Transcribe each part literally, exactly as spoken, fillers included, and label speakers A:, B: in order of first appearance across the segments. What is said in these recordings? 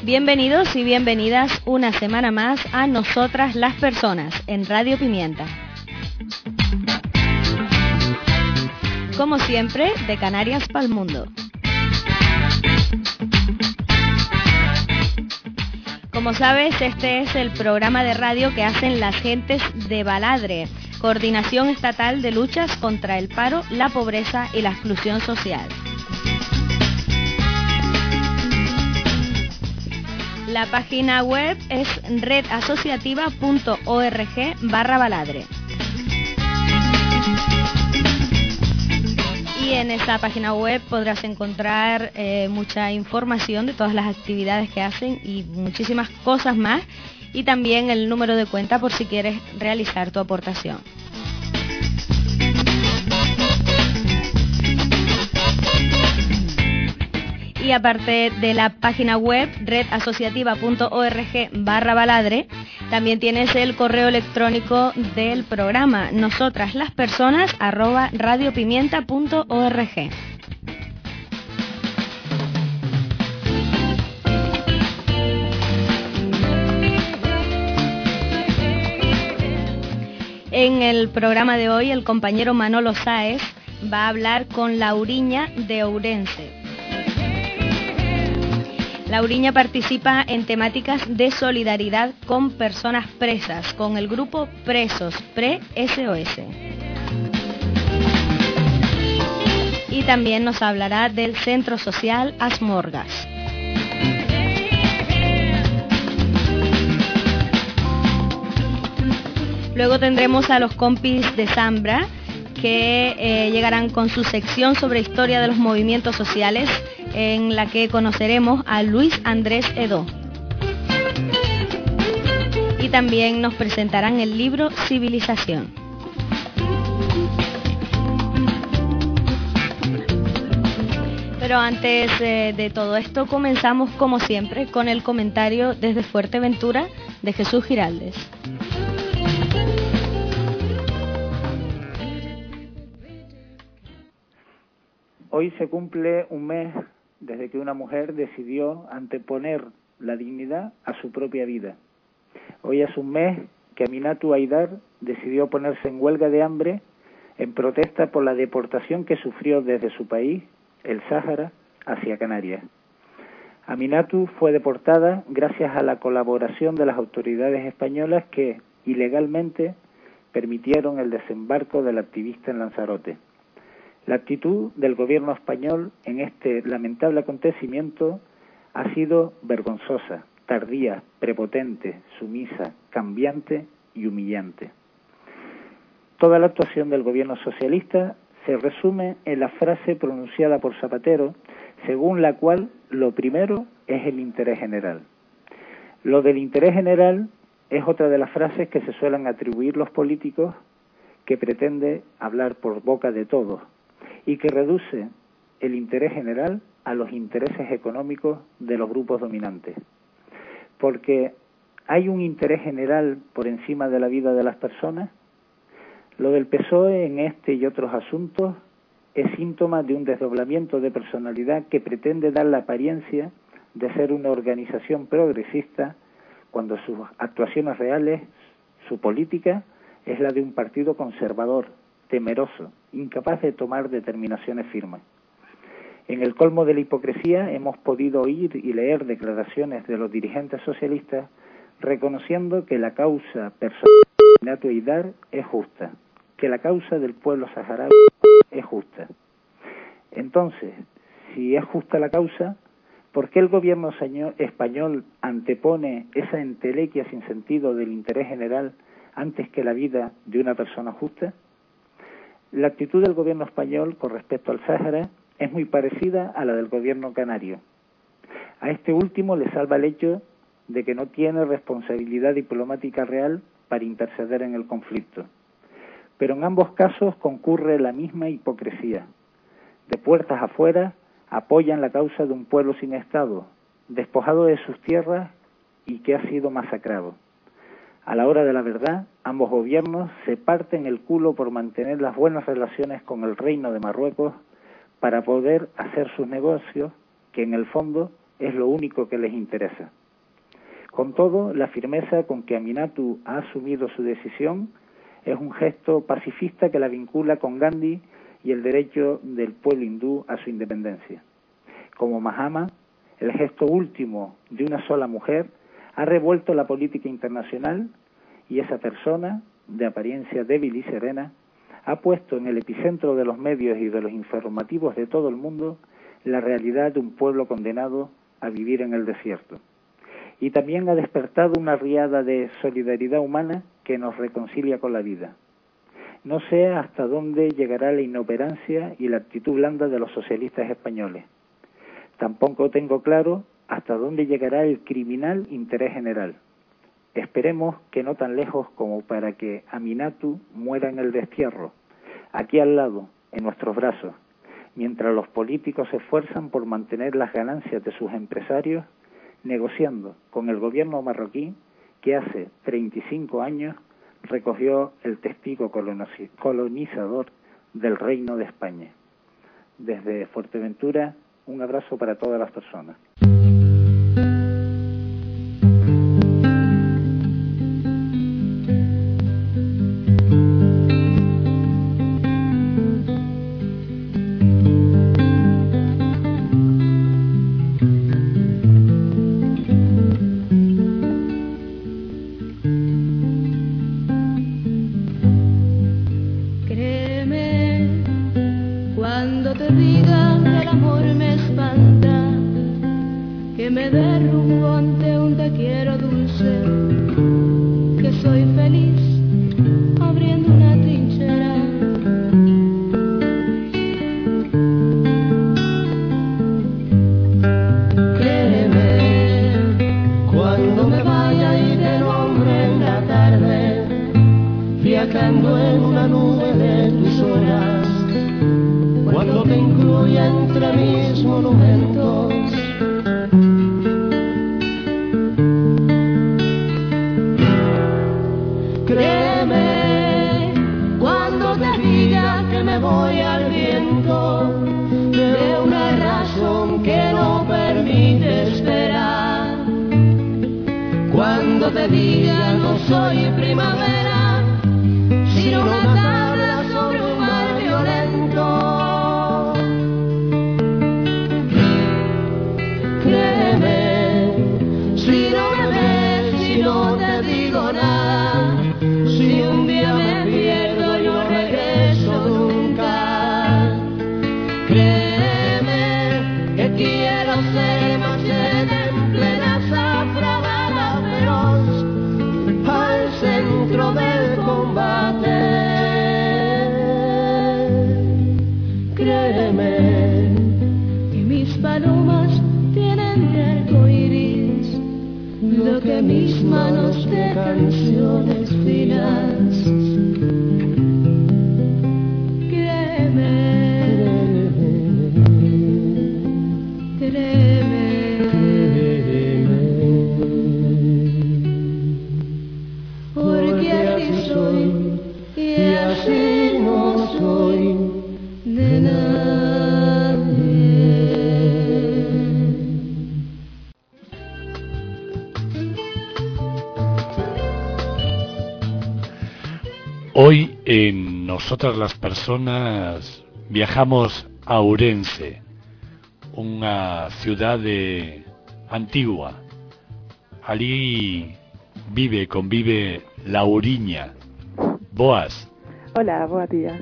A: Bienvenidos y bienvenidas una semana más a Nosotras las Personas en Radio Pimienta. Como siempre, de Canarias pa'l mundo. Como sabes, este es el programa de radio que hacen las gentes de Baladre, Coordinación Estatal de Luchas contra el Paro, la Pobreza y la Exclusión Social. La página web es redasociativa punto org barra baladre. Y en esta página web podrás encontrar eh, mucha información de todas las actividades que hacen y muchísimas cosas más. Y también el número de cuenta por si quieres realizar tu aportación. Y aparte de la página web redasociativa punto org barra baladre, también tienes el correo electrónico del programa, nosotraslaspersonas arroba radiopimienta punto org. En el programa de hoy, el compañero Manolo Sáez va a hablar con Lauriña de Ourense. Lauriña participa en temáticas de solidaridad con personas presas, con el grupo Presos, Pre-S O S. Y también nos hablará del Centro Social Asmorgas. Luego tendremos a los compis de Zambra, que eh, llegarán con su sección sobre historia de los movimientos sociales, en la que conoceremos a Luis Andrés Edó. Y también nos presentarán el libro Civilización. Pero antes eh, de todo esto, comenzamos como siempre con el comentario desde Fuerteventura de Jesús Giraldes.
B: Hoy se cumple un mes desde que una mujer decidió anteponer la dignidad a su propia vida. Hoy es un mes que Aminatu Haidar decidió ponerse en huelga de hambre en protesta por la deportación que sufrió desde su país, el Sáhara, hacia Canarias. Aminatu fue deportada gracias a la colaboración de las autoridades españolas que, ilegalmente, permitieron el desembarco del activista en Lanzarote. La actitud del gobierno español en este lamentable acontecimiento ha sido vergonzosa, tardía, prepotente, sumisa, cambiante y humillante. Toda la actuación del gobierno socialista se resume en la frase pronunciada por Zapatero, según la cual lo primero es el interés general. Lo del interés general es otra de las frases que se suelen atribuir los políticos, que pretende hablar por boca de todos y que reduce el interés general a los intereses económicos de los grupos dominantes. Porque ¿hay un interés general por encima de la vida de las personas? Lo del P S O E en este y otros asuntos es síntoma de un desdoblamiento de personalidad que pretende dar la apariencia de ser una organización progresista cuando sus actuaciones reales, su política, es la de un partido conservador, temeroso, incapaz de tomar determinaciones firmes. En el colmo de la hipocresía hemos podido oír y leer declaraciones de los dirigentes socialistas reconociendo que la causa personal de Aminatu Haidar es justa, que la causa del pueblo saharaui es justa. Entonces, si es justa la causa, ¿por qué el gobierno español antepone esa entelequia sin sentido del interés general antes que la vida de una persona justa? La actitud del gobierno español con respecto al Sáhara es muy parecida a la del gobierno canario. A este último le salva el hecho de que no tiene responsabilidad diplomática real para interceder en el conflicto. Pero en ambos casos concurre la misma hipocresía. De puertas afuera apoyan la causa de un pueblo sin Estado, despojado de sus tierras y que ha sido masacrado. A la hora de la verdad, ambos gobiernos se parten el culo por mantener las buenas relaciones con el Reino de Marruecos para poder hacer sus negocios, que en el fondo es lo único que les interesa. Con todo, la firmeza con que Aminatu ha asumido su decisión es un gesto pacifista que la vincula con Gandhi y el derecho del pueblo hindú a su independencia. Como Mahama, el gesto último de una sola mujer ha revuelto la política internacional y esa persona, de apariencia débil y serena, ha puesto en el epicentro de los medios y de los informativos de todo el mundo la realidad de un pueblo condenado a vivir en el desierto. Y también ha despertado una riada de solidaridad humana que nos reconcilia con la vida. No sé hasta dónde llegará la inoperancia y la actitud blanda de los socialistas españoles. Tampoco tengo claro hasta dónde llegará el criminal interés general. Esperemos que no tan lejos como para que Aminatu muera en el destierro, aquí al lado, en nuestros brazos, mientras los políticos se esfuerzan por mantener las ganancias de sus empresarios, negociando con el gobierno marroquí que hace treinta y cinco años recogió el testigo colonizador del Reino de España. Desde Fuerteventura, un abrazo para todas las personas.
C: Hoy en Nosotras las Personas viajamos a Ourense, una ciudad de antigua. Allí vive, convive la Ouriña. Boas.
D: Hola, boa día.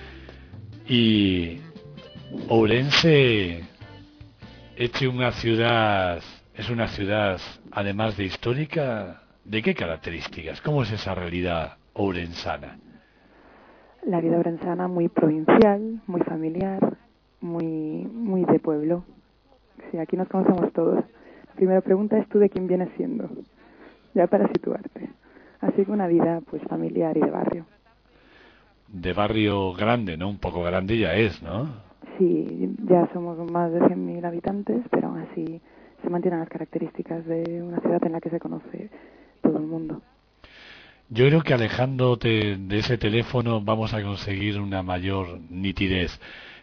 C: Y Ourense es una ciudad, es una ciudad, además de histórica, ¿de qué características? ¿Cómo es esa realidad ourensana?
D: La vida ourensana muy provincial, muy familiar, muy muy de pueblo. Sí, aquí nos conocemos todos. La primera pregunta es: ¿tú de quién vienes siendo? Ya para situarte. Así que una vida pues familiar y de barrio.
C: De barrio grande, ¿no? Un poco grande ya es, ¿no?
D: Sí, ya somos más de cien mil habitantes, pero aún así se mantienen las características de una ciudad en la que se conoce todo el mundo.
C: Yo creo que alejándote de ese teléfono vamos a conseguir una mayor nitidez.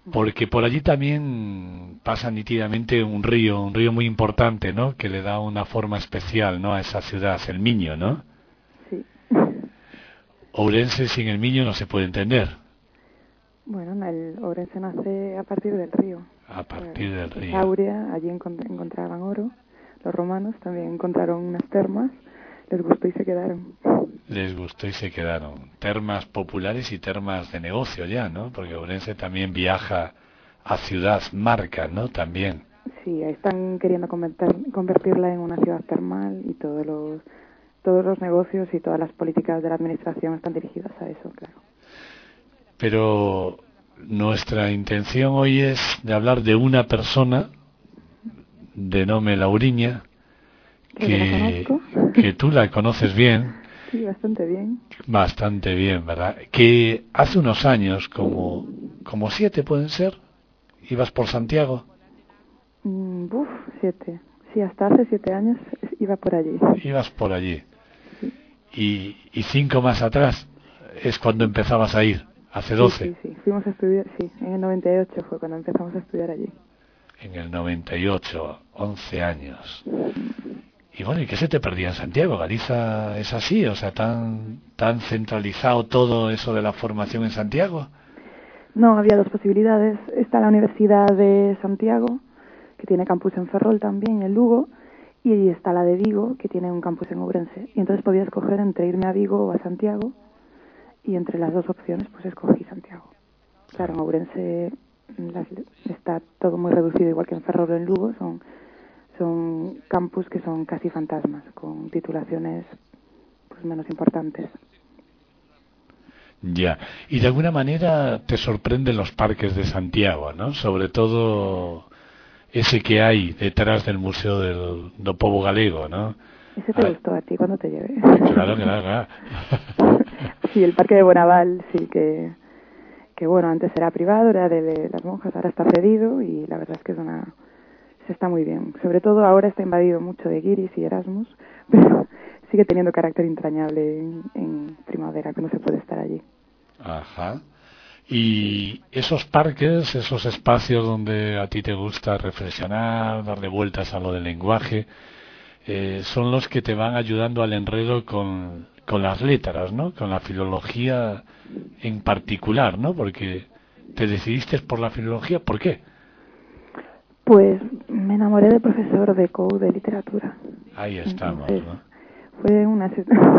C: porque por allí también pasa nítidamente un río, un río muy importante, ¿no? Que le da una forma especial, ¿no? A esa ciudad, el Miño, ¿no?
D: Sí.
C: Ourense sin el Miño no se puede entender.
D: Bueno, el Ourense nace a partir del río.
C: A partir del río.
D: Aurea, allí encont- encontraban oro. Los romanos también encontraron unas termas, les gustó y se quedaron.
C: Les gustó y se quedaron. Termas populares y termas de negocio ya, ¿no? Porque Ourense también viaja a ciudad marca, ¿no? También.
D: Sí, están queriendo convertir- convertirla en una ciudad termal y todos los todos los negocios y todas las políticas de la administración están dirigidas a eso, claro.
C: Pero nuestra intención hoy es de hablar de una persona de nombre Lauriña, que, que tú la conoces bien.
D: Sí, bastante bien.
C: Bastante bien, ¿verdad? Que hace unos años, como, como siete pueden ser, ibas por Santiago.
D: Mm, uf, siete. Sí, hasta hace siete años iba por allí.
C: Ibas por allí.
D: Sí.
C: Y, y cinco más atrás es cuando empezabas a ir, hace doce.
D: Sí, sí, sí. Fuimos a estudiar, sí, en el noventa y ocho fue cuando empezamos a estudiar allí.
C: En el noventa y ocho, once años. Y bueno, ¿y qué se te perdía en Santiago? ¿Galiza es así? O sea, tan, tan centralizado todo eso de la formación en Santiago.
D: No, había dos posibilidades. Está la Universidad de Santiago, que tiene campus en Ferrol también, en Lugo, y está la de Vigo, que tiene un campus en Ourense. Y entonces podía escoger entre irme a Vigo o a Santiago, y entre las dos opciones pues escogí Santiago. Claro, en Ourense las, está todo muy reducido, igual que en Ferrol o en Lugo, son, son campus que son casi fantasmas, con titulaciones pues menos importantes.
C: Ya, y de alguna manera te sorprenden los parques de Santiago, ¿no? Sobre todo ese que hay detrás del Museo del do Pobo Galego, ¿no?
D: ¿Ese te Ay. gustó a ti cuando te llevé?
C: Claro, claro, claro.
D: Sí, el Parque de Bonaval, sí, que, que bueno, antes era privado, era de las monjas, ahora está cedido y la verdad es que es una... se está muy bien. Sobre todo ahora está invadido mucho de guiris y Erasmus, pero sigue teniendo carácter entrañable en, en primavera, que no se puede estar allí.
C: Ajá. Y esos parques, esos espacios donde a ti te gusta reflexionar, darle vueltas a lo del lenguaje, eh, son los que te van ayudando al enredo con, con las letras, ¿no? Con la filología en particular, ¿no? Porque te decidiste por la filología, ¿por qué?
D: Pues me enamoré del profesor de C O U de literatura.
C: Ahí estamos,
D: Entonces,
C: ¿no?
D: Fue una,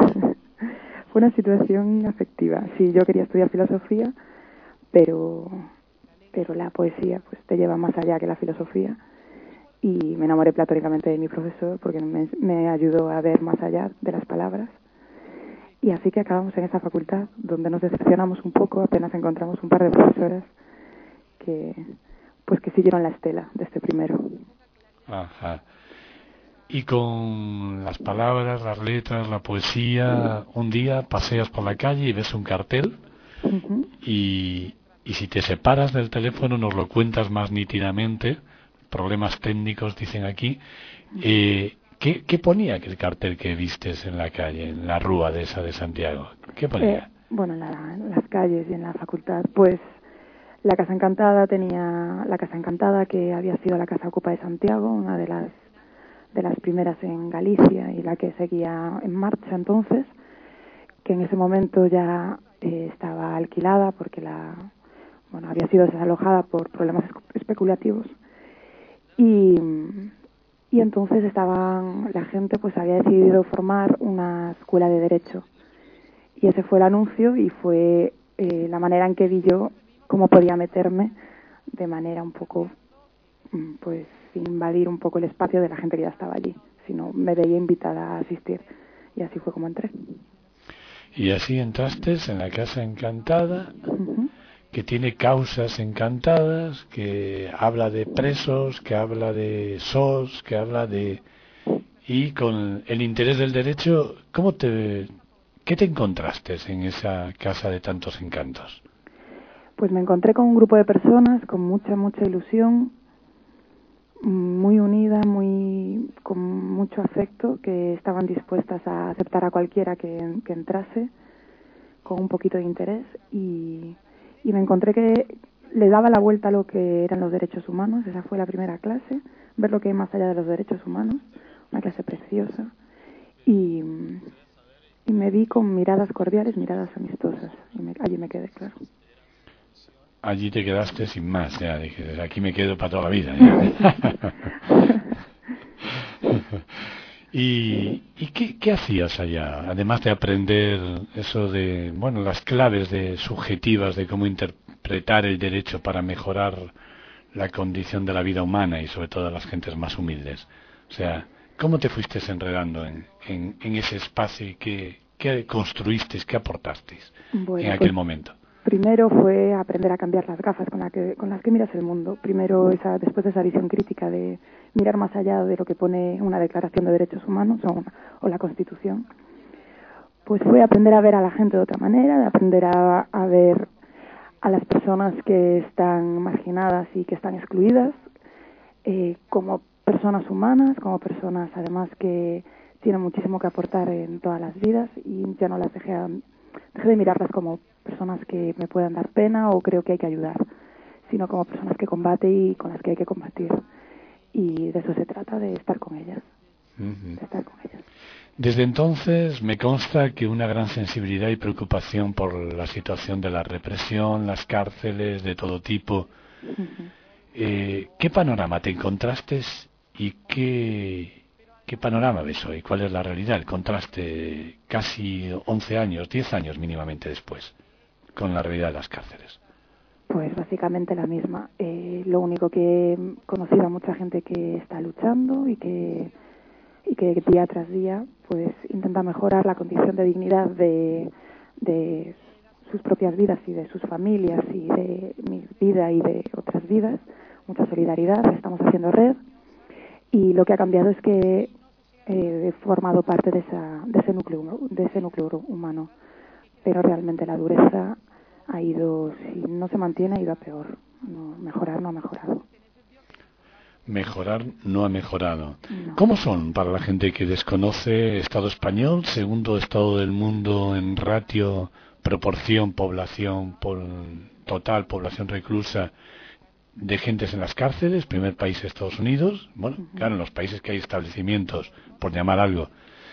D: fue una situación afectiva. Sí, yo quería estudiar filosofía, pero, pero la poesía pues te lleva más allá que la filosofía. Y me enamoré platónicamente de mi profesor porque me, me ayudó a ver más allá de las palabras. Y así que acabamos en esa facultad, donde nos decepcionamos un poco, apenas encontramos un par de profesoras que... pues que siguieron la estela de este primero.
C: Ajá. Y con las palabras, las letras, la poesía, un día paseas por la calle y ves un cartel uh-huh. y, y si te separas del teléfono nos lo cuentas más nítidamente, problemas técnicos dicen aquí, eh, ¿qué, ¿qué ponía aquel cartel que vistes en la calle, en la rúa de esa de Santiago? ¿Qué ponía?
D: Eh, bueno, en, la, en las calles y en la facultad, pues la Casa Encantada tenía la Casa Encantada, que había sido la Casa Ocupa de Santiago, una de las de las primeras en Galicia y la que seguía en marcha entonces, que en ese momento ya eh, estaba alquilada porque la bueno había sido desalojada por problemas especulativos y y entonces estaban la gente pues había decidido formar una escuela de derecho y ese fue el anuncio y fue eh, la manera en que vi yo cómo podía meterme de manera un poco, pues, sin invadir un poco el espacio de la gente que ya estaba allí, sino me veía invitada a asistir. Y así fue como entré.
C: Y así entraste en la Casa Encantada, uh-huh. que tiene causas encantadas, que habla de presos, que habla de S O S, que habla de... Y con el interés del derecho, ¿cómo te... ¿qué te encontraste en esa casa de tantos encantos?
D: Pues me encontré con un grupo de personas con mucha, mucha ilusión, muy unida, muy con mucho afecto, que estaban dispuestas a aceptar a cualquiera que, que entrase, con un poquito de interés. Y, y me encontré que le daba la vuelta a lo que eran los derechos humanos. Esa fue la primera clase, ver lo que hay más allá de los derechos humanos, una clase preciosa. Y, y me vi con miradas cordiales, miradas amistosas. Y me, allí me quedé, claro.
C: Allí te quedaste sin más, ya dije, aquí me quedo para toda la vida. ¿Y, y qué, qué hacías allá? Además de aprender eso de, bueno, las claves de subjetivas de cómo interpretar el derecho para mejorar la condición de la vida humana y sobre todo de las gentes más humildes. O sea, ¿cómo te fuiste enredando en, en, en ese espacio y qué, qué construisteis, qué aportasteis
D: bueno,
C: en aquel
D: pues,
C: momento?
D: Primero fue aprender a cambiar las gafas con, la que, con las que miras el mundo. Primero, esa, después de esa visión crítica de mirar más allá de lo que pone una Declaración de Derechos Humanos o, una, o la Constitución, pues fue aprender a ver a la gente de otra manera, de aprender a, a ver a las personas que están marginadas y que están excluidas eh, como personas humanas, como personas además que tienen muchísimo que aportar en todas las vidas, y ya no las dejé, a, dejé de mirarlas como personas que me puedan dar pena o creo que hay que ayudar, sino como personas que combate y con las que hay que combatir. Y de eso se trata, de estar con ellas. Uh-huh. De estar con ellas.
C: Desde entonces me consta que una gran sensibilidad y preocupación por la situación de la represión, las cárceles de todo tipo. Uh-huh. Eh, ¿Qué panorama te encontraste y qué, qué panorama ves hoy? ¿Cuál es la realidad? El contraste casi once años, diez años mínimamente después, con la realidad de las cárceles.
D: Pues básicamente la misma. Eh, lo único que he conocido a mucha gente que está luchando y que y que día tras día pues intenta mejorar la condición de dignidad de, de sus propias vidas y de sus familias y de mi vida y de otras vidas. Mucha solidaridad, estamos haciendo red, y lo que ha cambiado es que eh, he formado parte de, esa, de, ese núcleo, de ese núcleo humano, pero realmente la dureza ha ido, si no se mantiene, ha ido a peor. No, mejorar no ha mejorado.
C: Mejorar no ha mejorado.
D: No.
C: ¿Cómo son para la gente que desconoce Estado español, segundo Estado del mundo en ratio, proporción, población por total, población reclusa de gentes en las cárceles? Primer país Estados Unidos. Bueno, uh-huh. Claro, en los países que hay establecimientos, por llamar algo,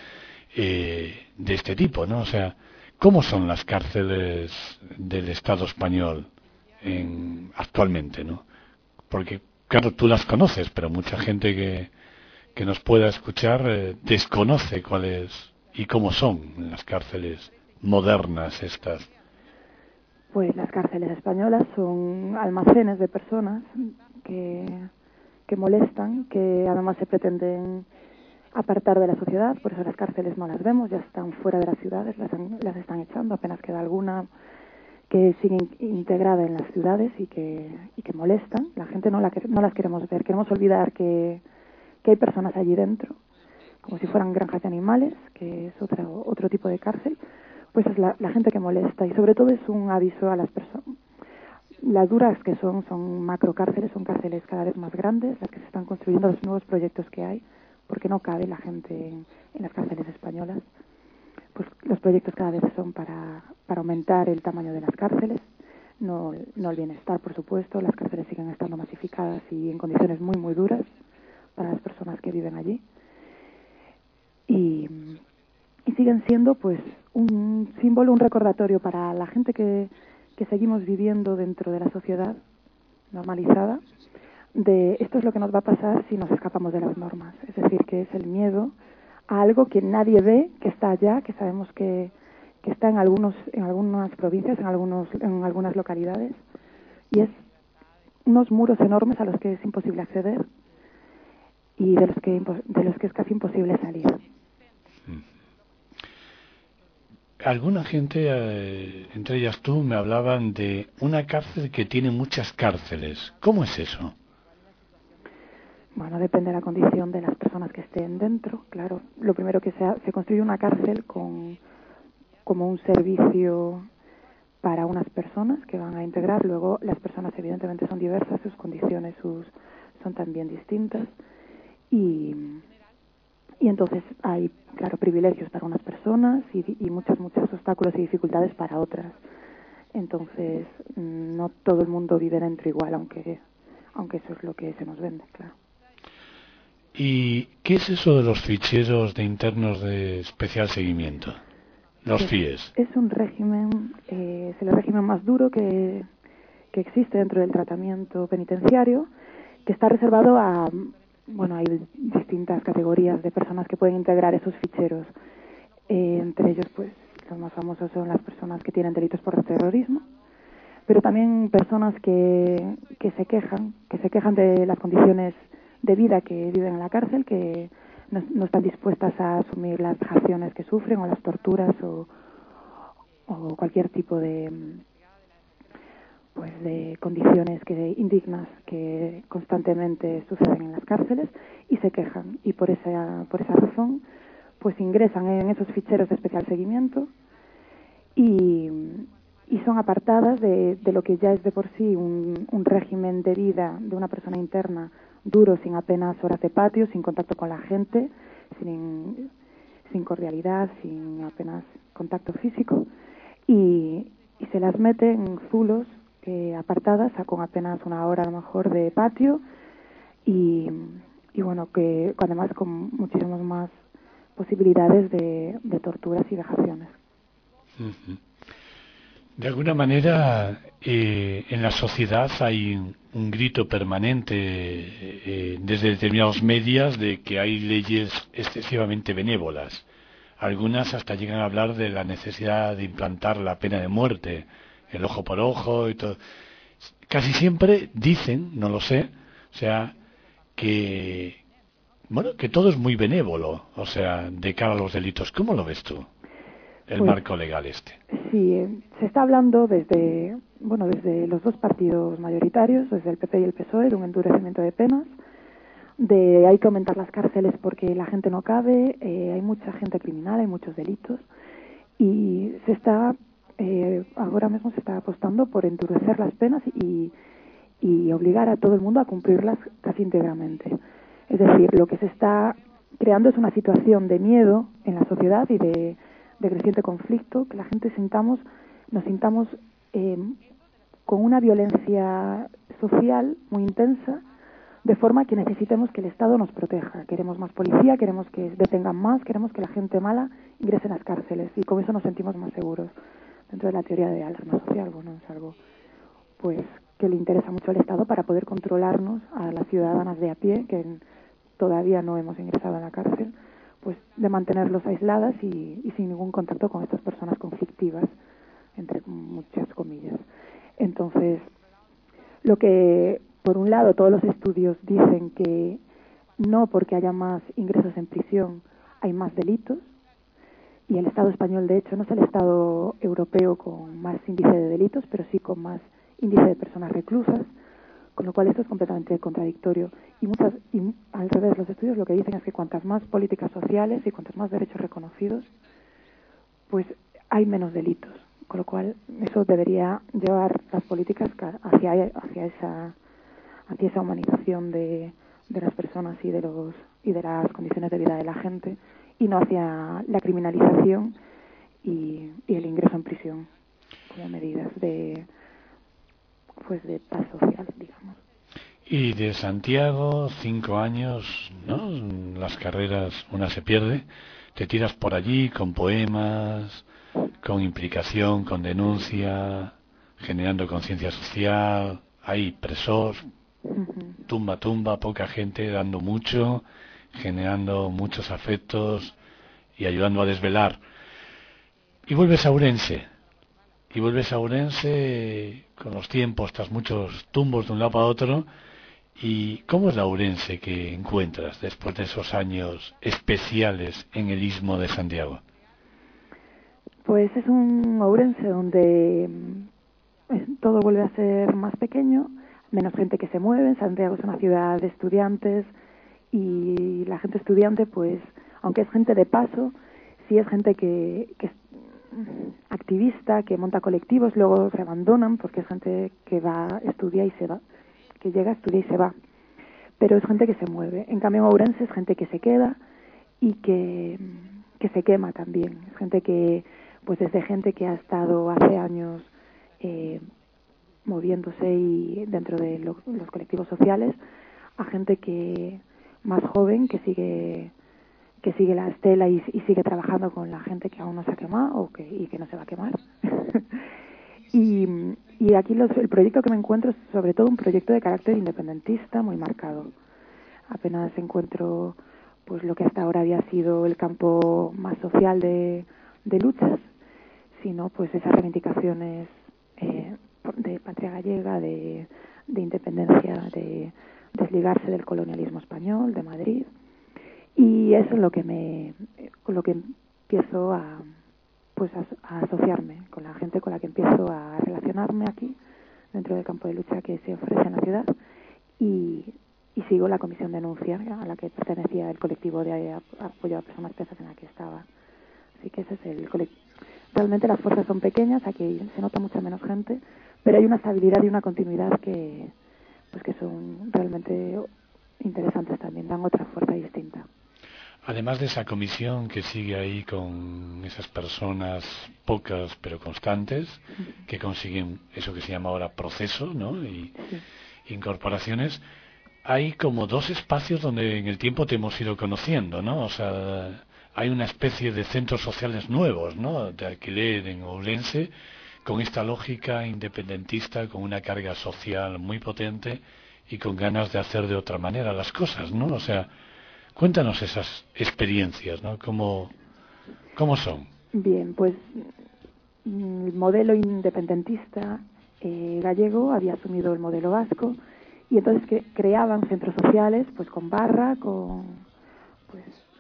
C: eh, de este tipo, ¿no? O sea, ¿cómo son las cárceles del Estado español en, actualmente, ¿no? Porque claro, tú las conoces, pero mucha gente que, que nos pueda escuchar eh, desconoce cuáles y cómo son las cárceles modernas estas.
D: Pues las cárceles españolas son almacenes de personas que, que molestan, que además se pretenden apartar de la sociedad, por eso las cárceles no las vemos, ya están fuera de las ciudades, las, las están echando, apenas queda alguna que sigue integrada en las ciudades y que, y que molestan. La gente no, la, no las queremos ver, queremos olvidar que, que hay personas allí dentro, como si fueran granjas de animales, que es otro, otro tipo de cárcel. Pues es la, la gente que molesta, y sobre todo es un aviso a las personas. Las duras que son, son macrocárceles, son cárceles cada vez más grandes, las que se están construyendo, los nuevos proyectos que hay, porque no cabe la gente en, en las cárceles españolas. Pues los proyectos cada vez son para, para aumentar el tamaño de las cárceles, no, no el bienestar, por supuesto. Las cárceles siguen estando masificadas y en condiciones muy, muy duras para las personas que viven allí. Y, y siguen siendo pues un símbolo, un recordatorio para la gente que, que seguimos viviendo dentro de la sociedad normalizada, de esto es lo que nos va a pasar si nos escapamos de las normas. Es decir, que es el miedo a algo que nadie ve, que está allá, que sabemos que, que está en algunos en algunas provincias, en algunos en algunas localidades, y es unos muros enormes a los que es imposible acceder y de los que de los que es casi imposible salir.
C: Alguna gente, eh, entre ellas tú, me hablaban de una cárcel que tiene muchas cárceles. ¿Cómo es eso?
D: Bueno, depende de la condición de las personas que estén dentro, claro. Lo primero que se, ha, se construye una cárcel con como un servicio para unas personas que van a integrar. Luego las personas evidentemente son diversas, sus condiciones sus son también distintas. Y, y entonces hay, claro, privilegios para unas personas y, y muchos, muchos obstáculos y dificultades para otras. Entonces, no todo el mundo vive dentro igual, aunque, aunque eso es lo que se nos vende, claro.
C: ¿Y qué es eso de los ficheros de internos de especial seguimiento? Los
D: es,
C: F I E S.
D: Es un régimen, eh, es el régimen más duro que, que existe dentro del tratamiento penitenciario, que está reservado a, bueno, hay distintas categorías de personas que pueden integrar esos ficheros. Eh, entre ellos, pues, los más famosos son las personas que tienen delitos por terrorismo, pero también personas que, que se quejan, que se quejan de las condiciones de vida que viven en la cárcel, que no, no están dispuestas a asumir las vejaciones que sufren o las torturas o, o cualquier tipo de pues de condiciones que indignas que constantemente suceden en las cárceles y se quejan, y por esa por esa razón pues ingresan en esos ficheros de especial seguimiento y, y son apartadas de, de lo que ya es de por sí un, un régimen de vida de una persona interna duro, sin apenas horas de patio, sin contacto con la gente, sin, sin cordialidad, sin apenas contacto físico, y, y se las mete en zulos eh, apartadas a, con apenas una hora a lo mejor de patio y, y bueno, que además con muchísimas más posibilidades de, de torturas y vejaciones.
C: Uh-huh. De alguna manera, eh, en la sociedad hay un, un grito permanente eh, desde determinados medios de que hay leyes excesivamente benévolas. Algunas hasta llegan a hablar de la necesidad de implantar la pena de muerte, el ojo por ojo y todo. Casi siempre dicen, no lo sé, o sea, que bueno, que todo es muy benévolo, o sea, de cara a los delitos. ¿Cómo lo ves tú, el
D: pues,
C: marco legal este?
D: Sí, eh, se está hablando desde, bueno, desde los dos partidos mayoritarios, desde el P P y el P S O E, de un endurecimiento de penas, de hay que aumentar las cárceles porque la gente no cabe, eh, hay mucha gente criminal, hay muchos delitos, y se está, eh, ahora mismo se está apostando por endurecer las penas y, y obligar a todo el mundo a cumplirlas casi íntegramente. Es decir, lo que se está creando es una situación de miedo en la sociedad y de, de creciente conflicto, que la gente sintamos, nos sintamos eh, con una violencia social muy intensa, de forma que necesitemos que el Estado nos proteja. Queremos más policía, queremos que detengan más, queremos que la gente mala ingrese en las cárceles y con eso nos sentimos más seguros. Dentro de la teoría de alarma social, bueno, es algo pues que le interesa mucho al Estado para poder controlarnos a las ciudadanas de a pie que todavía no hemos ingresado en la cárcel, pues de mantenerlos aisladas y, y sin ningún contacto con estas personas conflictivas, entre muchas comillas. Entonces, lo que, por un lado, todos los estudios dicen que no porque haya más ingresos en prisión hay más delitos, y el Estado español, de hecho, no es el Estado europeo con más índice de delitos, pero sí con más índice de personas reclusas, con lo cual esto es completamente contradictorio. Y muchas, y al revés, los estudios lo que dicen es que cuantas más políticas sociales y cuantos más derechos reconocidos, pues hay menos delitos. Con lo cual, eso debería llevar las políticas hacia, hacia esa, hacia esa humanización de, de las personas y de los y de las condiciones de vida de la gente, y no hacia la criminalización y, y el ingreso en prisión como medidas de pues de paz social, digamos.
C: Y de Santiago, cinco años, ¿no? Las carreras, una se pierde, te tiras por allí con poemas, con implicación, con denuncia, generando conciencia social, hay presos, uh-huh. tumba a tumba, poca gente, dando mucho, generando muchos afectos y ayudando a desvelar. Y vuelves a Ourense. Y vuelves a Ourense con los tiempos, tras muchos tumbos de un lado para otro. ¿Y cómo es la Ourense que encuentras después de esos años especiales en el Istmo de Santiago?
D: Pues es un Ourense donde todo vuelve a ser más pequeño, menos gente que se mueve. Santiago es una ciudad de estudiantes y la gente estudiante, pues, aunque es gente de paso, sí es gente que, que es activista, que monta colectivos, luego se abandonan porque es gente que va, estudia y se va, que llega, estudia y se va, pero es gente que se mueve. En cambio, en Ourense es gente que se queda y que, que se quema también. Es gente que, pues desde gente que ha estado hace años eh, moviéndose y dentro de lo, los colectivos sociales, a gente que más joven que sigue que sigue la estela y, y sigue trabajando con la gente que aún no se ha quemado o que, y que no se va a quemar. y, y aquí los, el proyecto que me encuentro es sobre todo un proyecto de carácter independentista muy marcado. Apenas encuentro pues lo que hasta ahora había sido el campo más social de, de luchas, sino pues esas reivindicaciones eh, de patria gallega, de, de independencia, de desligarse del colonialismo español, de Madrid. Y eso es lo que me, con lo que empiezo a, pues a, a asociarme con la gente con la que empiezo a relacionarme aquí dentro del campo de lucha que se ofrece en la ciudad, y, y sigo la comisión de denuncia a la que pertenecía el colectivo de apoyo a personas presas en la que estaba. Así que ese es el colectivo. Realmente las fuerzas son pequeñas, aquí se nota mucha menos gente, pero hay una estabilidad y una continuidad que, pues que son realmente interesantes también, dan otra fuerza distinta.
C: Además de esa comisión que sigue ahí con esas personas pocas pero constantes, uh-huh, que consiguen eso que se llama ahora proceso, ¿no? Y sí, incorporaciones, hay como dos espacios donde en el tiempo te hemos ido conociendo, ¿no? O sea, hay una especie de centros sociales nuevos, ¿no? De alquiler en Ourense, con esta lógica independentista, con una carga social muy potente y con ganas de hacer de otra manera las cosas, ¿no? O sea, cuéntanos esas experiencias, ¿no? ¿Cómo, cómo son?
D: Bien, pues el modelo independentista eh, gallego había asumido el modelo vasco y entonces que creaban centros sociales, pues con barra, con pues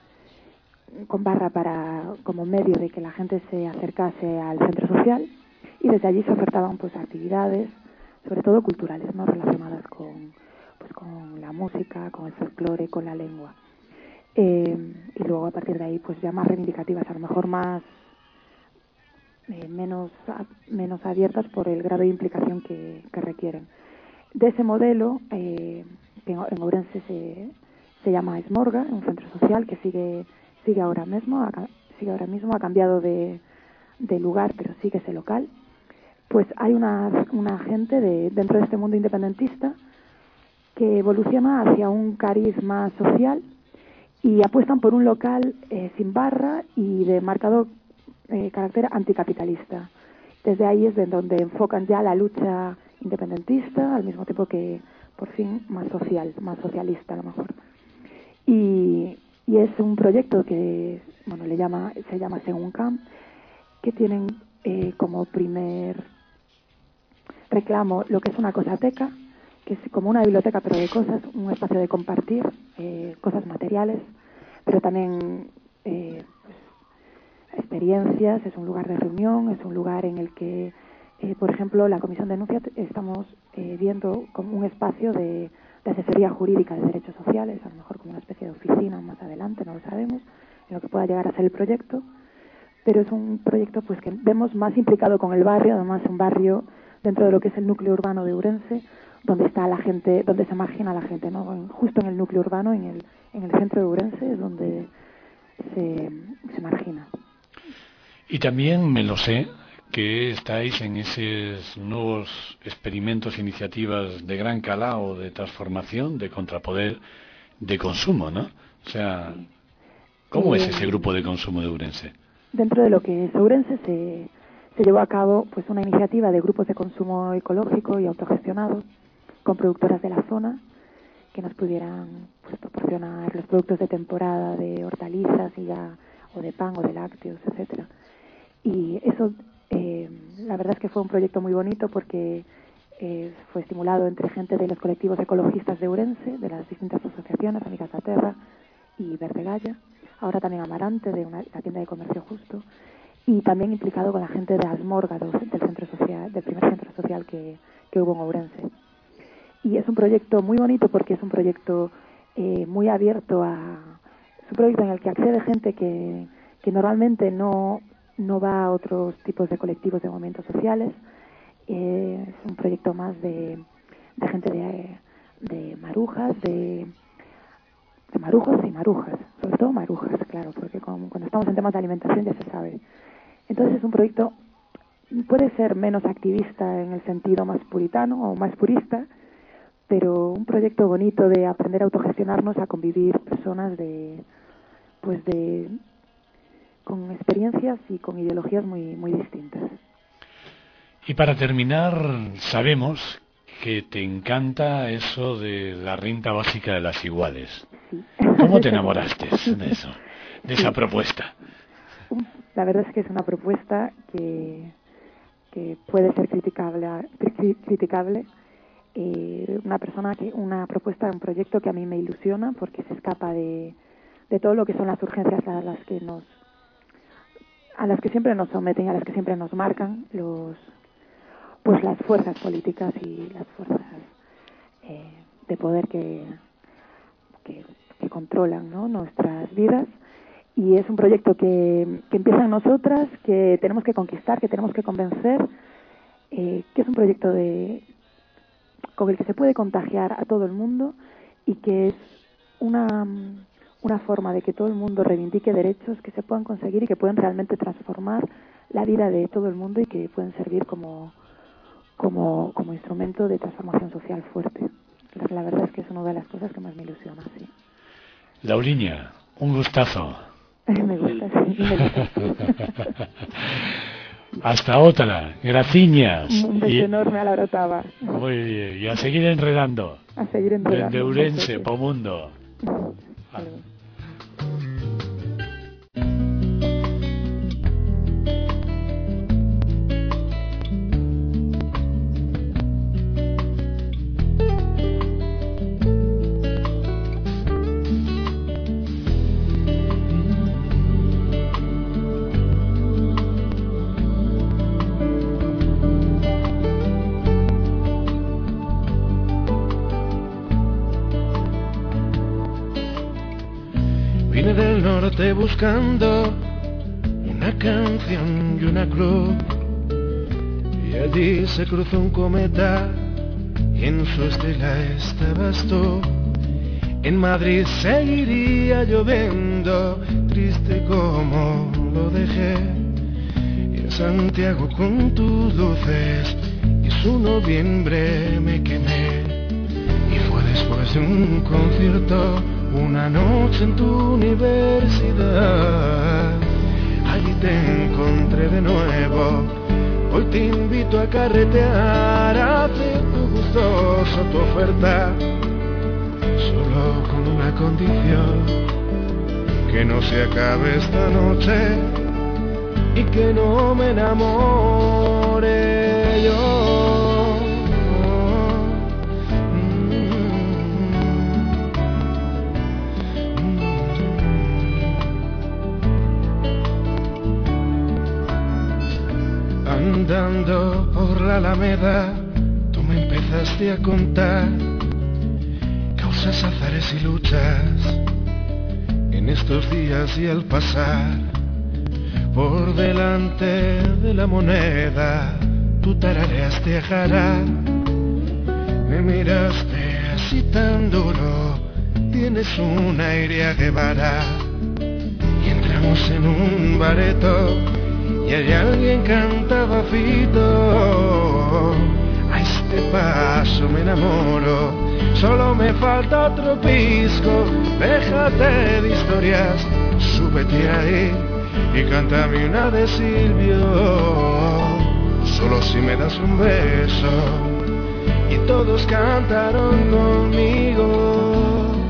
D: con barra para como medio de que la gente se acercase al centro social, y desde allí se ofertaban pues actividades, sobre todo culturales, no relacionadas con pues con la música, con el folclore, con la lengua. Eh, y luego a partir de ahí pues ya más reivindicativas, a lo mejor más eh, menos a, menos abiertas por el grado de implicación que, que requieren. De ese modelo eh, que en Ourense se, se llama Esmorga, un centro social que sigue sigue ahora mismo ha, sigue ahora mismo ha cambiado de, de lugar, pero sigue ese local. Pues hay una una gente de, dentro de este mundo independentista que evoluciona hacia un cariz más social y apuestan por un local eh, sin barra y de marcado eh, carácter anticapitalista. Desde ahí es de donde enfocan ya la lucha independentista, al mismo tiempo que, por fin, más social, más socialista a lo mejor. Y, y es un proyecto que, bueno, le llama, se llama Seguncam, que tienen eh, como primer reclamo lo que es una cosateca, que es como una biblioteca pero de cosas, un espacio de compartir eh, cosas materiales, pero también eh, pues, experiencias, es un lugar de reunión, es un lugar en el que, eh, por ejemplo, la Comisión de Denuncia estamos eh, viendo como un espacio de, de asesoría jurídica de derechos sociales, a lo mejor como una especie de oficina más adelante, no lo sabemos, en lo que pueda llegar a ser el proyecto, pero es un proyecto pues que vemos más implicado con el barrio, además un barrio dentro de lo que es el núcleo urbano de Ourense, donde está la gente, donde se margina la gente, ¿no? Justo en el núcleo urbano, en el, en el centro de Ourense, es donde se, se margina.
C: Y también me lo sé que estáis en esos nuevos experimentos, iniciativas de gran calado, de transformación, de contrapoder, de consumo, ¿no? O sea, ¿cómo eh, es ese grupo de consumo de Ourense?
D: Dentro de lo que es Ourense se, se llevó a cabo pues una iniciativa de grupos de consumo ecológico y autogestionado con productoras de la zona que nos pudieran pues, proporcionar los productos de temporada de hortalizas y ya, o de pan o de lácteos, etcétera. Y eso, eh, la verdad es que fue un proyecto muy bonito porque eh, fue estimulado entre gente de los colectivos ecologistas de Ourense, de las distintas asociaciones, Amigas da Terra y Verde Galla, ahora también Amarante, de una, la tienda de comercio justo, y también implicado con la gente de Asmorga, del, del centro social, del primer centro social que, que hubo en Ourense. Y es un proyecto muy bonito porque es un proyecto eh, muy abierto a... Es un proyecto en el que accede gente que, que normalmente no, no va a otros tipos de colectivos de movimientos sociales. Eh, es un proyecto más de, de gente de, de marujas, de, de marujos y marujas, sobre todo marujas, claro, porque con, cuando estamos en temas de alimentación ya se sabe. Entonces es un proyecto puede ser menos activista en el sentido más puritano o más purista, pero un proyecto bonito de aprender a autogestionarnos, a convivir personas de, pues de, con experiencias y con ideologías muy, muy distintas.
C: Y para terminar, sabemos que te encanta eso de la renta básica de las iguales.
D: Sí.
C: ¿Cómo te enamoraste de eso, de sí. esa propuesta?
D: La verdad es que es una propuesta que, que puede ser criticable, criticable. Eh, una persona que una propuesta, un proyecto que a mí me ilusiona porque se escapa de, de todo lo que son las urgencias a las que nos a las que siempre nos someten, a las que siempre nos marcan los pues las fuerzas políticas y las fuerzas eh, de poder que, que, que controlan, ¿no?, nuestras vidas. Y es un proyecto que, que empieza en nosotras, que tenemos que conquistar, que tenemos que convencer, eh, que es un proyecto de con el que se puede contagiar a todo el mundo y que es una, una forma de que todo el mundo reivindique derechos que se puedan conseguir y que pueden realmente transformar la vida de todo el mundo y que pueden servir como, como, como instrumento de transformación social fuerte. La, la verdad es que es una de las cosas que más me ilusiona, sí.
C: Lauriña, un gustazo.
D: Me gusta, sí, me gusta.
C: Hasta otra, graciñas.
D: Un beso y, enorme a la Orotava.
C: Muy bien, y a seguir enredando.
D: A seguir enredando.
C: Desde Ourense, po mundo.
E: Vine del norte buscando una canción y una cruz, y allí se cruzó un cometa y en su estela estabas tú. En Madrid seguiría lloviendo, triste como lo dejé, y en Santiago con tus luces y su noviembre me quemé. Y fue después de un concierto, una noche en tu universidad, allí te encontré de nuevo. Hoy te invito a carretear, acepto gustoso tu oferta, solo con una condición: que no se acabe esta noche y que no me enamore yo. Andando por la Alameda, tú me empezaste a contar causas, azares y luchas en estos días, y al pasar por delante de la Moneda, tú tarareaste a Jara. Me miraste así tan duro, tienes un aire a Guevara. Y entramos en un bareto y hay alguien cantaba Fito. A este paso me enamoro, solo me falta otro pisco. Déjate de historias, súbete ahí y cántame una de Silvio. Solo si me das un beso. Y todos cantaron conmigo.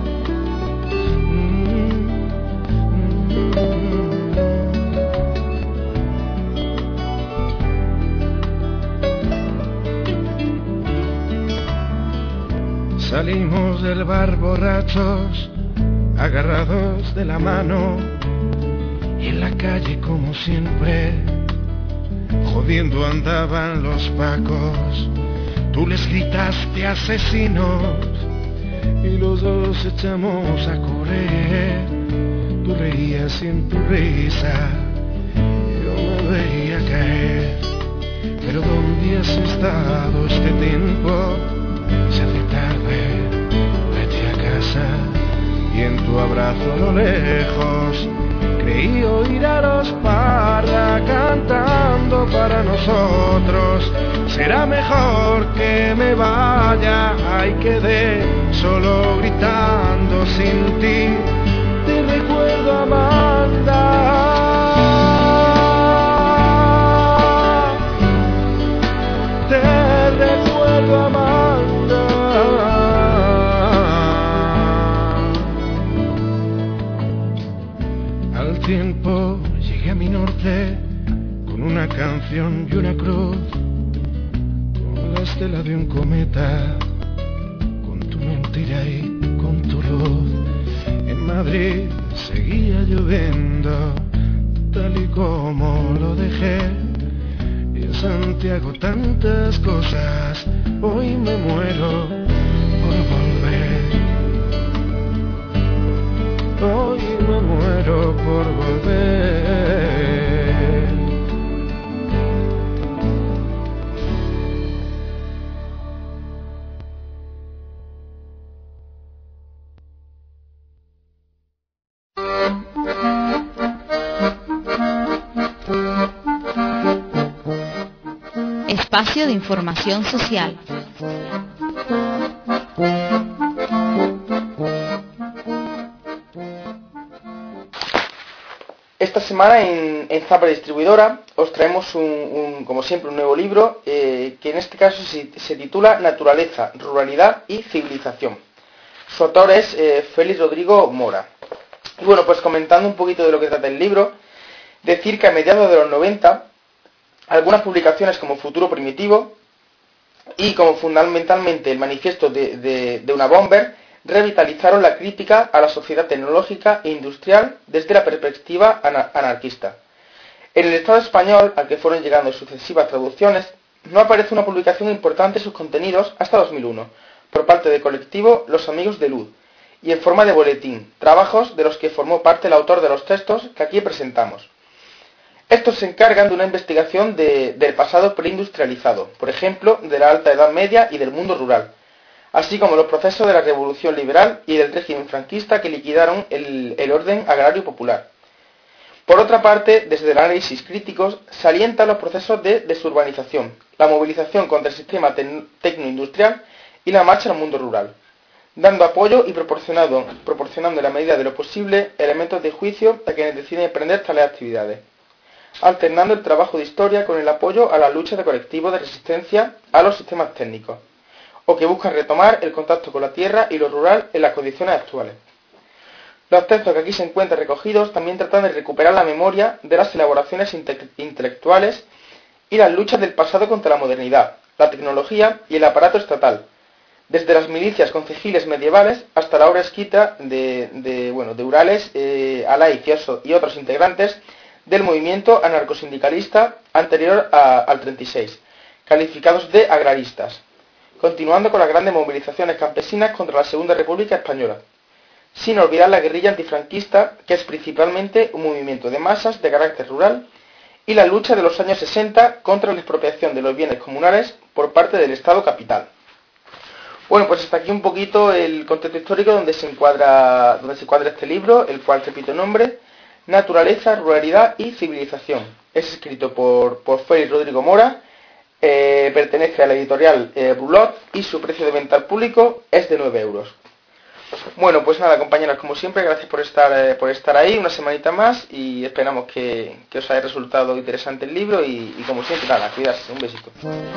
E: Salimos del bar borrachos, agarrados de la mano, y en la calle como siempre, jodiendo andaban los pacos. Tú les gritaste asesinos y los dos echamos a correr. Tú reías y en tu risa yo me veía caer. Pero ¿dónde has estado este tiempo? Se hace tarde, vete a casa. Y en tu abrazo a lo lejos creí oír a los Parra cantando. mundo para nosotros. Será mejor que me vaya y quede solo gritando sin ti. Te recuerdo, Amanda. Te recuerdo, Amanda. Al tiempo llegué a mi norte con una canción y una cruz, con la estela de un cometa, con tu mentira y con tu luz. En Madrid seguía lloviendo, tal y como lo dejé. Y en Santiago tantas cosas, hoy me muero por volver. Hoy me muero por volver.
F: Espacio de información social.
G: Esta semana en, en Zappa Distribuidora os traemos, un, un, como siempre, un nuevo libro eh, que en este caso se, se titula Naturaleza, Ruralidad y Civilización. Su autor es eh, Félix Rodrigo Mora. Y bueno, pues comentando un poquito de lo que trata el libro, decir que a mediados de los noventa, algunas publicaciones como Futuro Primitivo y como fundamentalmente el manifiesto de, de, de una bomber revitalizaron la crítica a la sociedad tecnológica e industrial desde la perspectiva anarquista. En el Estado español, al que fueron llegando sucesivas traducciones, no aparece una publicación importante en sus contenidos hasta dos mil uno, por parte del colectivo Los Amigos de Luz, y en forma de boletín, trabajos de los que formó parte el autor de los textos que aquí presentamos. Estos se encargan de una investigación de, del pasado preindustrializado, por ejemplo, de la Alta Edad Media y del mundo rural, así como los procesos de la Revolución Liberal y del régimen franquista que liquidaron el, el orden agrario popular. Por otra parte, desde el análisis críticos, se alientan los procesos de desurbanización, la movilización contra el sistema tecnoindustrial y la marcha al mundo rural, dando apoyo y proporcionando, proporcionando en la medida de lo posible elementos de juicio a quienes deciden emprender tales actividades, alternando el trabajo de historia con el apoyo a la lucha de colectivos de resistencia a los sistemas técnicos, o que buscan retomar el contacto con la tierra y lo rural en las condiciones actuales. Los textos que aquí se encuentran recogidos también tratan de recuperar la memoria de las elaboraciones inte- intelectuales y las luchas del pasado contra la modernidad, la tecnología y el aparato estatal, desde las milicias concejiles medievales hasta la obra escrita de, de, bueno, de Urales, eh, Alay y otros integrantes del movimiento anarcosindicalista anterior a, al treinta y seis, calificados de agraristas, continuando con las grandes movilizaciones campesinas contra la Segunda República Española, sin olvidar la guerrilla antifranquista, que es principalmente un movimiento de masas de carácter rural, y la lucha de los años sesenta contra la expropiación de los bienes comunales por parte del Estado capital. Bueno, pues hasta aquí un poquito el contexto histórico donde se encuadra, donde se encuadra este libro, el cual, repito el nombre, Naturaleza, Ruralidad y Civilización. Es escrito por, por Félix Rodrigo Mora, eh, pertenece a la editorial eh, Brulot y su precio de venta al público es de nueve euros. Bueno, pues nada, compañeros, como siempre, gracias por estar eh, por estar ahí una semanita más y esperamos que, que os haya resultado interesante el libro y, y como siempre, nada, cuidarse, un besito.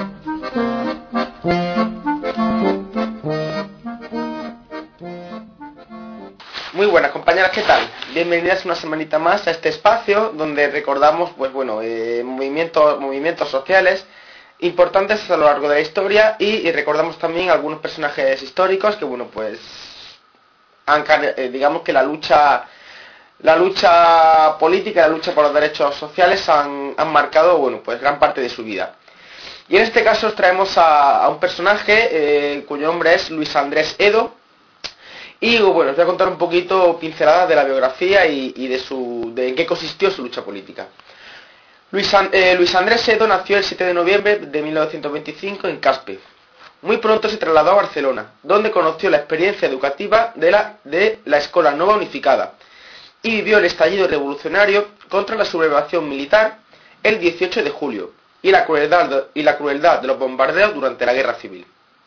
G: Muy buenas, compañeras, ¿qué tal? Bienvenidas una semanita más a este espacio donde recordamos, pues bueno, eh, movimientos, movimientos sociales importantes a lo largo de la historia y, y recordamos también algunos personajes históricos que, bueno, pues han, eh, digamos que la lucha la lucha política, la lucha por los derechos sociales han, han marcado, bueno, pues gran parte de su vida. Y en este caso os traemos a, a un personaje eh, cuyo nombre es Luis Andrés Edo. Y bueno, os voy a contar un poquito pinceladas de la biografía y, y de, su, de en qué consistió su lucha política. Luis, eh, Luis Andrés Edo nació el siete de noviembre de mil novecientos veinticinco en Caspe. Muy pronto se trasladó a Barcelona, donde conoció la experiencia educativa de la, de la Escola Nova Unificada y vivió el estallido revolucionario contra la sublevación militar el dieciocho de julio y la crueldad, y la crueldad de los bombardeos durante la Guerra Civil.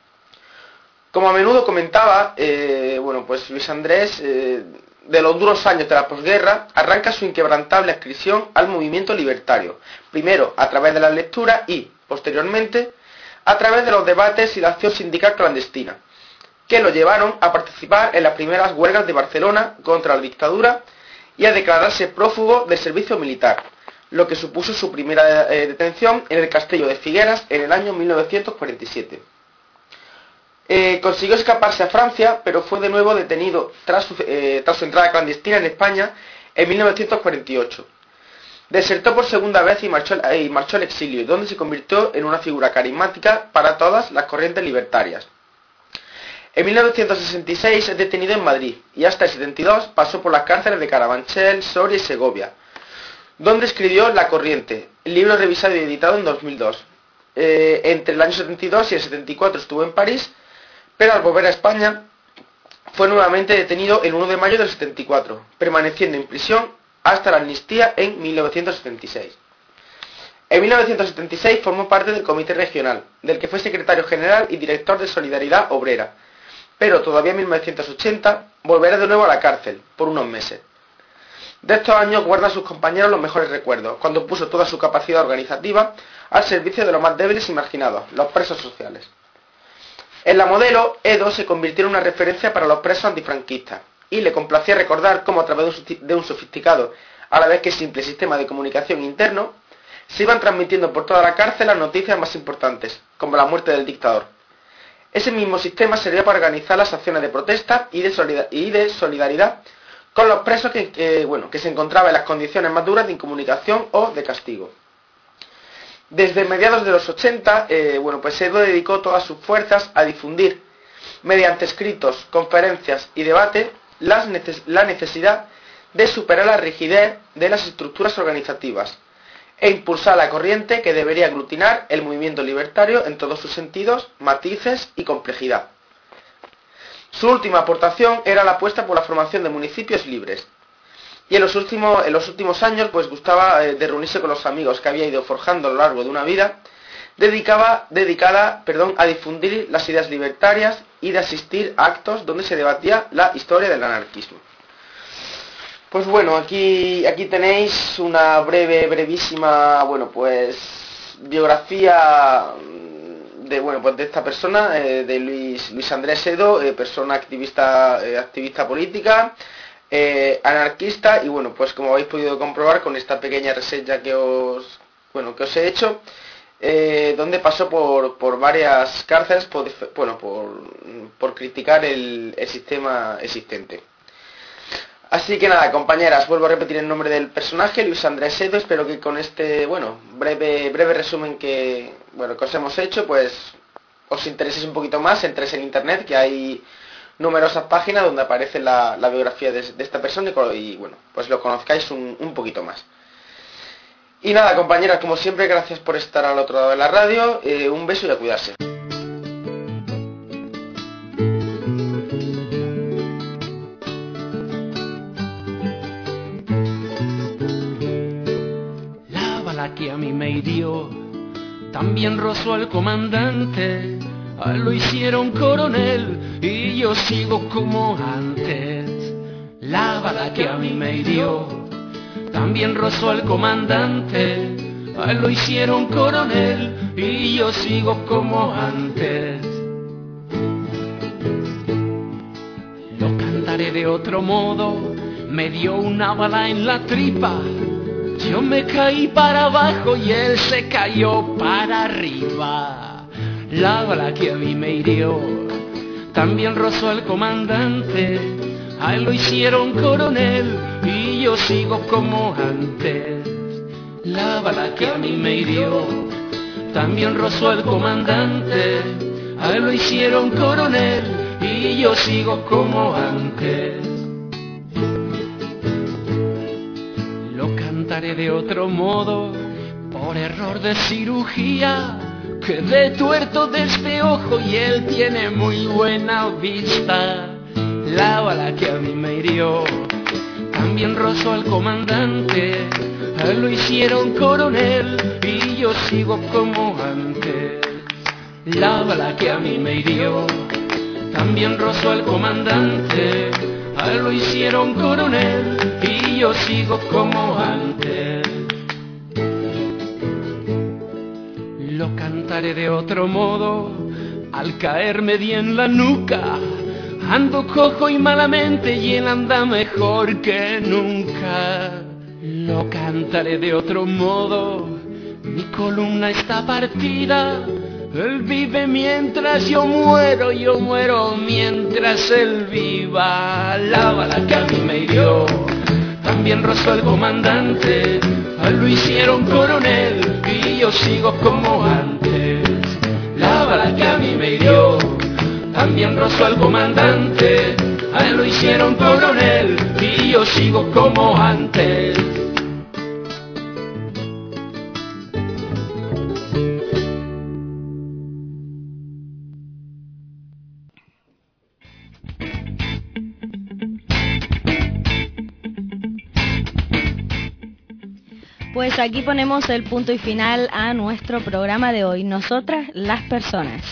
G: Como a menudo comentaba, eh, bueno, pues Luis Andrés, eh, de los duros años de la posguerra, arranca su inquebrantable adscripción al movimiento libertario, primero a través de la lectura y, posteriormente, a través de los debates y la acción sindical clandestina, que lo llevaron a participar en las primeras huelgas de Barcelona contra la dictadura y a declararse prófugo del servicio militar, lo que supuso su primera eh, detención en el castillo de Figueras en el año mil novecientos cuarenta y siete. Eh, consiguió escaparse a Francia, pero fue de nuevo detenido tras su, eh, tras su entrada clandestina en España en mil novecientos cuarenta y ocho. Desertó por segunda vez y marchó, eh, y marchó al exilio, donde se convirtió en una figura carismática para todas las corrientes libertarias. En mil novecientos sesenta y seis es detenido en Madrid y hasta el setenta y dos pasó por las cárceles de Carabanchel, Soria y Segovia, donde escribió La Corriente, libro revisado y editado en dos mil dos. Eh, entre el año setenta y dos y el setenta y cuatro estuvo en París, pero al volver a España fue nuevamente detenido el uno de mayo del setenta y cuatro, permaneciendo en prisión hasta la amnistía en mil novecientos setenta y seis. En mil novecientos setenta y seis formó parte del Comité Regional, del que fue secretario general y director de Solidaridad Obrera, pero todavía en mil novecientos ochenta volverá de nuevo a la cárcel, por unos meses. De estos años guarda a sus compañeros los mejores recuerdos, cuando puso toda su capacidad organizativa al servicio de los más débiles y marginados, los presos sociales. En La Modelo, Edo se convirtió en una referencia para los presos antifranquistas, y le complacía recordar cómo a través de un sofisticado, a la vez que simple sistema de comunicación interno, se iban transmitiendo por toda la cárcel las noticias más importantes, como la muerte del dictador. Ese mismo sistema servía para organizar las acciones de protesta y de, solidar y de solidaridad con los presos que, que, bueno, que se encontraban en las condiciones más duras de incomunicación o de castigo. Desde mediados de los ochenta, eh, bueno, pues Edo dedicó todas sus fuerzas a difundir, mediante escritos, conferencias y debate, las neces la necesidad de superar la rigidez de las estructuras organizativas e impulsar la corriente que debería aglutinar el movimiento libertario en todos sus sentidos, matices y complejidad. Su última aportación era la apuesta por la formación de municipios libres. Y en los últimos, en los últimos años, pues gustaba eh, de reunirse con los amigos que había ido forjando a lo largo de una vida, dedicaba, dedicada perdón, a difundir las ideas libertarias y de asistir a actos donde se debatía la historia del anarquismo. Pues bueno, aquí, aquí tenéis una breve, brevísima, bueno, pues biografía de, bueno, pues de esta persona, eh, de Luis, Luis Andrés Edo, eh, persona activista, eh, activista política, Eh, anarquista, y bueno, pues como habéis podido comprobar con esta pequeña reseña que os, bueno, que os he hecho, eh, donde pasó por, por varias cárceles, por, bueno, por, por criticar el, el sistema existente. Así que nada, compañeras, vuelvo a repetir el nombre del personaje, Luis Andrés Edo. Espero que con este, bueno, breve, breve resumen que, bueno, que os hemos hecho, pues os intereséis un poquito más, entréis en internet, que hay numerosas páginas donde aparece la, la biografía de, de esta persona y, y bueno, pues lo conozcáis un, un poquito más. Y nada, compañeras, como siempre, gracias por estar al otro lado de la radio, eh, un beso y a cuidarse.
H: La bala que a mí me hirió también rozó al comandante. A lo hicieron coronel y yo sigo como antes. La bala que a mí me hirió también rozó al comandante. A lo hicieron coronel y yo sigo como antes. Lo cantaré de otro modo. Me dio una bala en la tripa. Yo me caí para abajo y él se cayó para arriba. La bala que a mí me hirió también rozó al comandante. A él lo hicieron coronel y yo sigo como antes. La bala que a mí me hirió también rozó al comandante. A él lo hicieron coronel y yo sigo como antes. Lo cantaré de otro modo por error de cirugía. Quedé tuerto de este ojo y él tiene muy buena vista. La bala que a mí me hirió también rozó al comandante, a él lo hicieron coronel y yo sigo como antes. La bala que a mí me hirió también rozó al comandante, a él lo hicieron coronel y yo sigo como antes. Lo cantaré de otro modo, al caer me di en la nuca. Ando cojo y malamente y él anda mejor que nunca. Lo cantaré de otro modo, mi columna está partida. Él vive mientras yo muero, yo muero mientras él viva. La bala que a mí me hirió también rozó al comandante, a él lo hicieron coronel y yo sigo como antes. La bala que a mí me hirió también rozó al comandante, a él lo hicieron coronel y yo sigo como antes.
A: Pues aquí ponemos el punto y final a nuestro programa de hoy, Nosotras las Personas.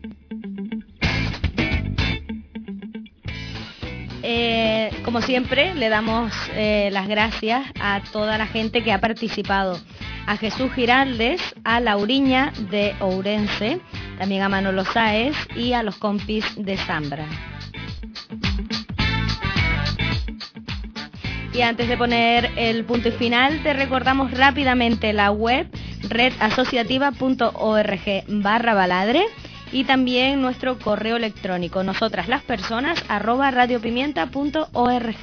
A: Eh, como siempre, le damos eh, las gracias a toda la gente que ha participado. A Jesús Giraldes, a Lauriña de Ourense, también a Manolo Sáez y a los compis de Zambra. Y antes de poner el punto y final, te recordamos rápidamente la web redasociativa.org barra baladre y también nuestro correo electrónico, nosotras las personas, arroba radiopimienta.org.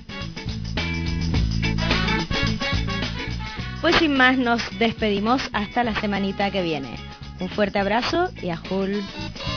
A: Pues sin más nos despedimos hasta la semanita que viene. Un fuerte abrazo y a Jul.